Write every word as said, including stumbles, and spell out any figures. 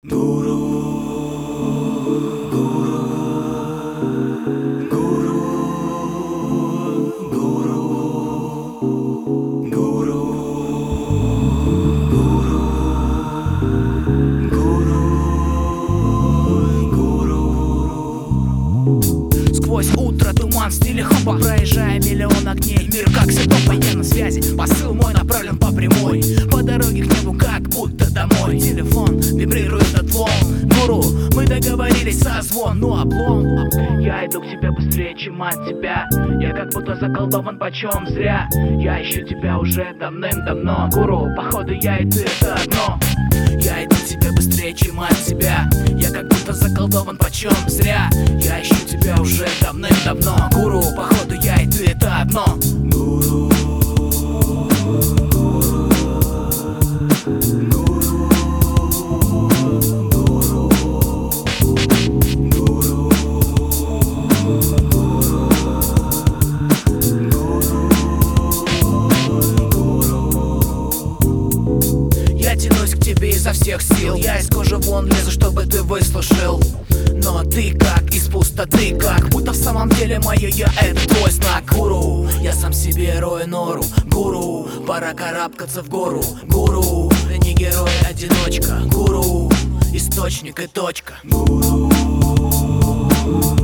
Guru, guru, guru, guru, guru, guru, guru, guru. Сквозь утро туман в стиле хопа, проезжая миллион огней. Мир как всегда я на связи. Посыл мой направлен по прямой. По дороге к небу как будто домой. Телефон вибрирует от волн. Гуру, мы договорились созвон, ну облом. Я иду к тебе быстрее, чем от тебя. Я как будто заколдован, почем зря. Я ищу тебя уже давным-давно. Гуру, походу я и ты это одно. Я иду к тебе быстрее, чем от тебя. Я как будто заколдован, почем зря. Я ищу тебя уже давным-давно. Гуру, походу я и ты это одно. Гуру, изо всех сил. Я из кожи вон лезу, чтобы ты выслушал. Но ты как из пустоты, как будто в самом деле мое я — это твой знак. Гуру, я сам себе рою нору. Гуру, пора карабкаться в гору. Гуру, ты не герой-одиночка. Гуру, источник и точка. Гуру.